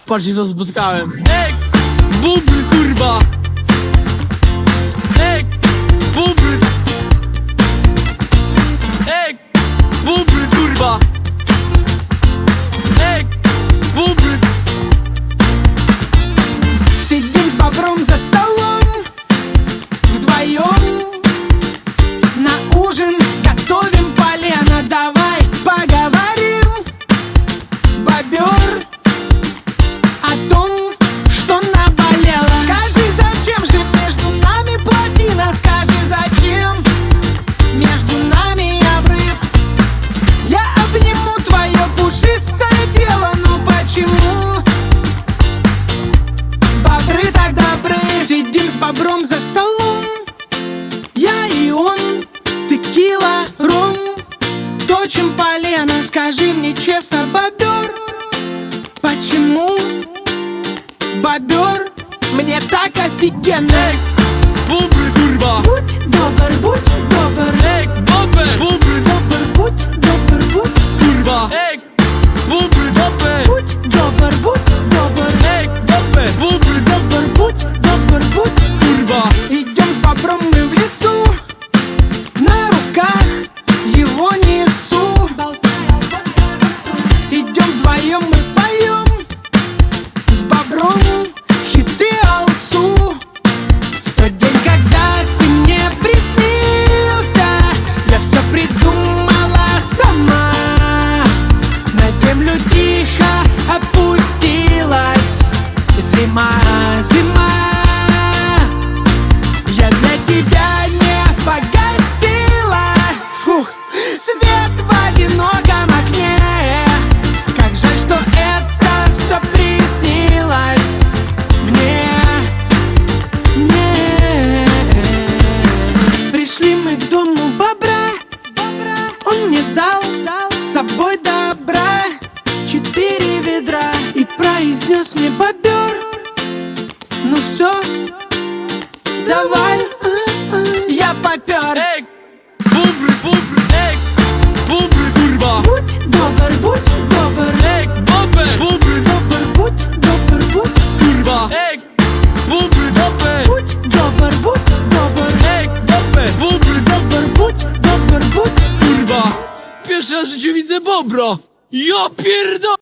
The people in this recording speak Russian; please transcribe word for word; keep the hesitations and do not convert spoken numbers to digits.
Patrzcie co spotkałem. Ej, bubl kurwa. Ej, bubl. Ej, bubl kurwa. Ej, bubl. Сидим с бобром за столом вдвоем, на ужин готовим полено. Давай поговорим, бобер, о том, что наболело. Скажи, зачем же между нами плотина? Скажи, зачем между нами обрыв? Я обниму твое пушистое тело, но почему бобры так добры? Сидим с бобром за столом, я и он, текила, ром, точим полено. Скажи мне честно, бобер, почему бобер мне так офигенно? Ej, bubl kurwa. Будь добр, будь добр, Ej, bobber. Bubl добр, будь добр, будь, kurwa. Ej, bubl bobber. будь добр, будь добр, Ej, bobber. Bubl добр, будь добр, будь. kurwa. Идем с бобром мы в лесу, на руках его несу. Идем вдвоем мы поем с бобром хиты алсу. В тот день, когда ты мне приснился, я все придумала сама. На землю тихо опустилась зима, зима. Я для тебя не погасила, фух, свет в одиноком окне. Как жаль, что это все приснилось мне, мне. Пришли мы к дому бобра, он мне дал с собой добра четыре ведра и произнес мне: бобер, ну все, давай, а, а. Я попер. Ej, bubl, bubl. Ej, bubl kurwa. Будь добр, будь добр, Ej, bobber. Bubl добр, будь добр, будь, kurwa. Ej, bubl bobber. будь добр, будь добр, Ej, bobber. Bubl добр, будь добр, будь. kurwa. Pierwszy raz w życiu widzę bobra. Ja pierdolę.